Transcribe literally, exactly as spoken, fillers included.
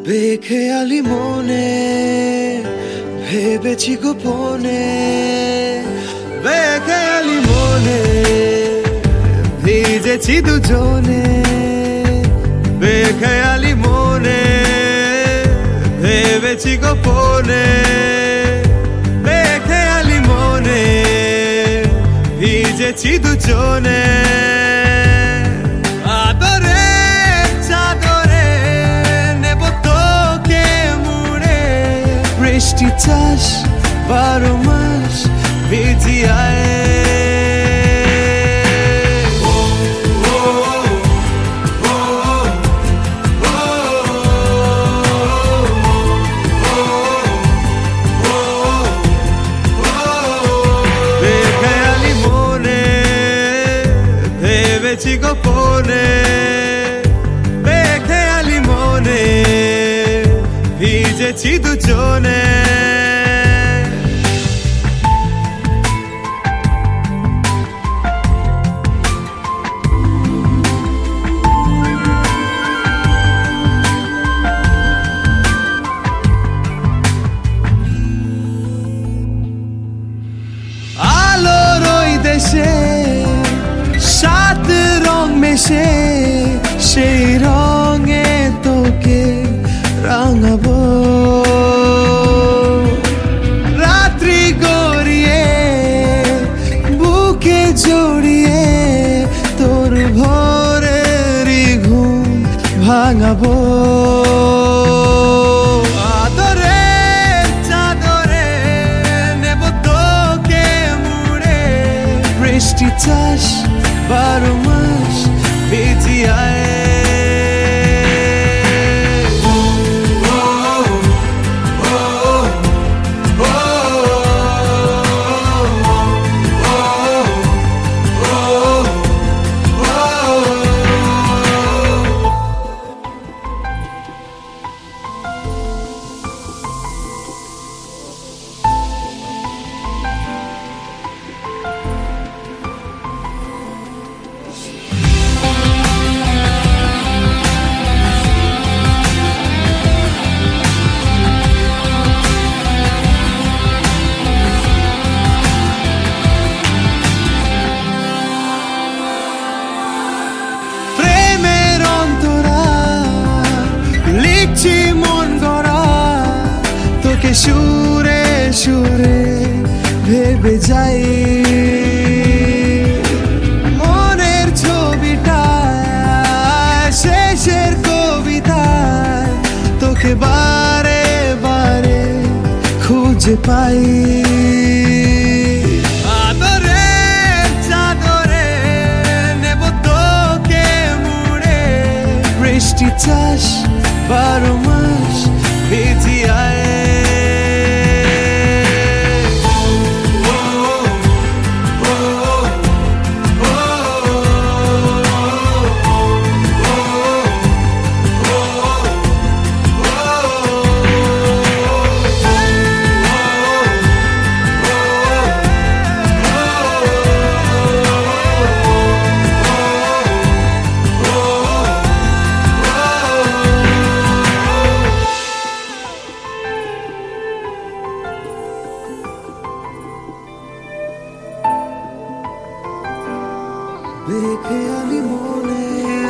বেখেয়ালি মনে ভেবেছি গোপনে, বেখেয়ালি মনে ভিজেছি দুজনে, বেখেয়ালি মনে ভেবেছি গোপনে, বেখেয়ালি মনে ভিজেছি দুজনে। বৃষ্টি চাষ বারো মাস ভিজিয়ায়, বেখেয়ালি মনে ভেবেছি গোপনে, বেখেয়ালি মনে ভিজেছি দুজনে। আলোর ওই দেশে সাত রং মেশে, সেই রঙে তোকে রাঙাবো। রাত্রি গড়িয়ে বুকে জড়িয়ে তোর ভোরেরই ঘুম ভাঙাবো। আদরে চাদরে নেব তোকে মুড়ে, বৃষ্টি চাষ বারো মাস ভিজিয়ায়। মন গড়া তোকে সুরে সুরে ভেবে যাই, মনের ছবিটা শেষের কবিতায় তোকে বারে বারে খুঁজে পাই। আদরে চাদরে নেব তোকে মুড়ে, বৃষ্টি চাষ বারো মাস ভিজিয়ায়। বেখেয়ালি মনে